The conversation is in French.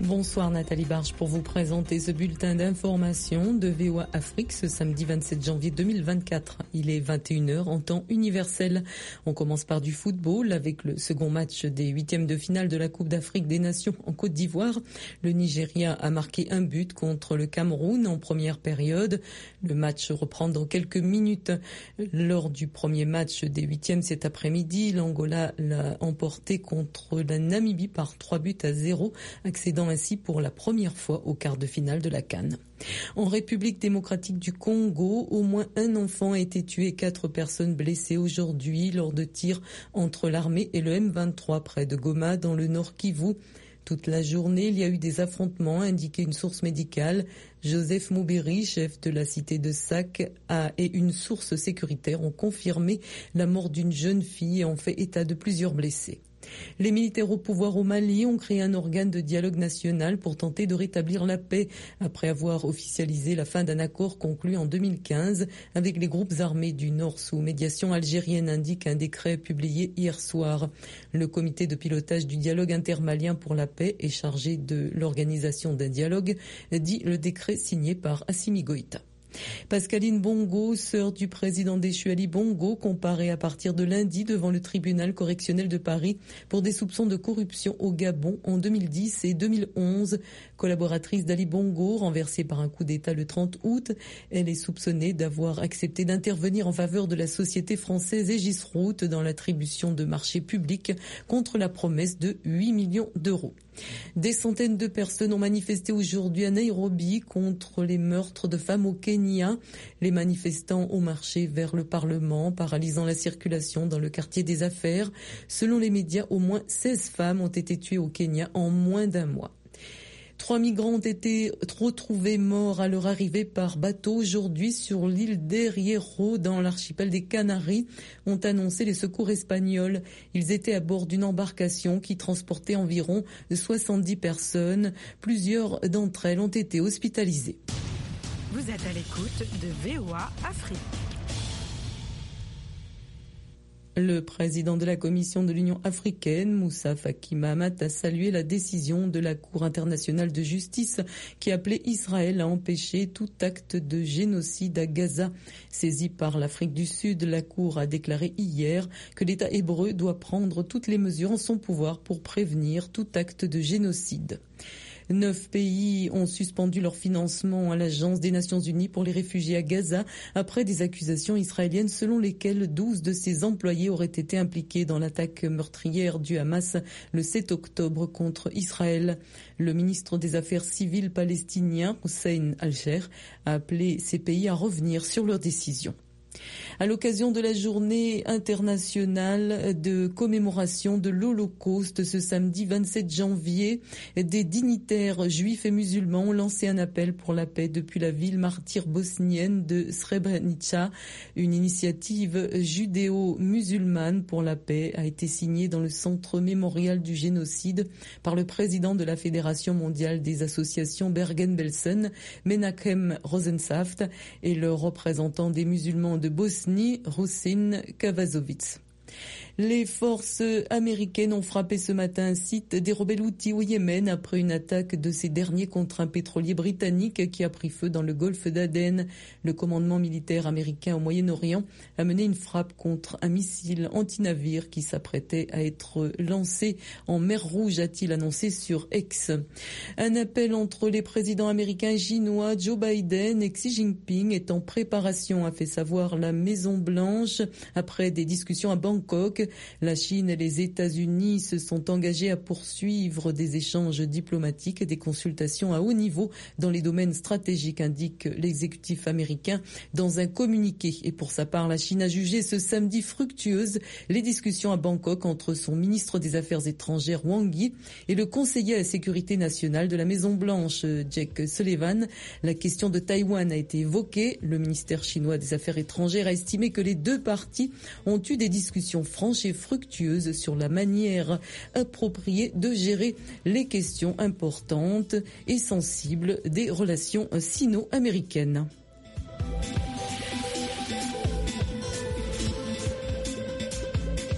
Bonsoir Nathalie Barge pour vous présenter ce bulletin d'information de VOA Afrique ce samedi 27 janvier 2024. Il est 21h en temps universel. On commence par du football avec le second match des huitièmes de finale de la Coupe d'Afrique des Nations en Côte d'Ivoire. Le Nigeria a marqué un but contre le Cameroun en première période. Le match reprend dans quelques minutes. Lors du premier match des huitièmes cet après-midi, l'Angola l'a emporté contre la Namibie par 3-0, accédant ainsi pour la première fois au quart de finale de la CAN. En République démocratique du Congo, au moins un enfant a été tué et 4 personnes blessées aujourd'hui lors de tirs entre l'armée et le M23 près de Goma dans le Nord Kivu. Toute la journée, il y a eu des affrontements, a indiqué une source médicale. Joseph Moubiri, chef de la cité de Sac, et une source sécuritaire ont confirmé la mort d'une jeune fille et ont fait état de plusieurs blessés. Les militaires au pouvoir au Mali ont créé un organe de dialogue national pour tenter de rétablir la paix après avoir officialisé la fin d'un accord conclu en 2015 avec les groupes armés du Nord sous médiation algérienne, indique un décret publié hier soir. Le comité de pilotage du dialogue intermalien pour la paix est chargé de l'organisation d'un dialogue, dit le décret signé par Assimi Goïta. Pascaline Bongo, sœur du président déchu Ali Bongo, comparée à partir de lundi devant le tribunal correctionnel de Paris pour des soupçons de corruption au Gabon en 2010 et 2011. Collaboratrice d'Ali Bongo, renversée par un coup d'État le 30 août, elle est soupçonnée d'avoir accepté d'intervenir en faveur de la société française Aegis-Route dans l'attribution de marchés publics contre la promesse de 8 millions d'euros. Des centaines de personnes ont manifesté aujourd'hui à Nairobi contre les meurtres de femmes au Kenya. Les manifestants ont marché vers le Parlement, paralysant la circulation dans le quartier des affaires. Selon les médias, au moins 16 femmes ont été tuées au Kenya en moins d'un mois. 3 migrants ont été retrouvés morts à leur arrivée par bateau aujourd'hui sur l'île d'El Hierro dans l'archipel des Canaries, ont annoncé les secours espagnols. Ils étaient à bord d'une embarcation qui transportait environ 70 personnes. Plusieurs d'entre elles ont été hospitalisées. Vous êtes à l'écoute de VOA Afrique. Le président de la Commission de l'Union africaine, Moussa Faki Mahamat, a salué la décision de la Cour internationale de justice qui appelait Israël à empêcher tout acte de génocide à Gaza. Saisie par l'Afrique du Sud, la Cour a déclaré hier que l'État hébreu doit prendre toutes les mesures en son pouvoir pour prévenir tout acte de génocide. 9 pays ont suspendu leur financement à l'Agence des Nations Unies pour les réfugiés à Gaza après des accusations israéliennes selon lesquelles 12 de ses employés auraient été impliqués dans l'attaque meurtrière du Hamas le 7 octobre contre Israël. Le ministre des Affaires civiles palestinien, Hussein Al-Sher, a appelé ces pays à revenir sur leurs décisions. À l'occasion de la journée internationale de commémoration de l'Holocauste ce samedi 27 janvier, des dignitaires juifs et musulmans ont lancé un appel pour la paix depuis la ville martyre bosnienne de Srebrenica. Une initiative judéo-musulmane pour la paix a été signée dans le centre mémorial du génocide par le président de la Fédération mondiale des associations Bergen-Belsen, Menachem Rosensaft, et le représentant des musulmans de Bosnie, Rusin Kavazovic. Les forces américaines ont frappé ce matin un site des rebelles Houthis au Yémen après une attaque de ces derniers contre un pétrolier britannique qui a pris feu dans le golfe d'Aden. Le commandement militaire américain au Moyen-Orient a mené une frappe contre un missile anti-navire qui s'apprêtait à être lancé en mer Rouge, a-t-il annoncé sur X. Un appel entre les présidents américains et chinois Joe Biden et Xi Jinping est en préparation, a fait savoir la Maison-Blanche après des discussions à Bangkok. La Chine et les États-Unis se sont engagés à poursuivre des échanges diplomatiques et des consultations à haut niveau dans les domaines stratégiques, indique l'exécutif américain dans un communiqué. Et pour sa part, la Chine a jugé ce samedi fructueuses les discussions à Bangkok entre son ministre des Affaires étrangères Wang Yi et le conseiller à la sécurité nationale de la Maison-Blanche Jake Sullivan. La question de Taïwan a été évoquée. Le ministère chinois des Affaires étrangères a estimé que les deux parties ont eu des discussions franches et fructueuses sur la manière appropriée de gérer les questions importantes et sensibles des relations sino-américaines.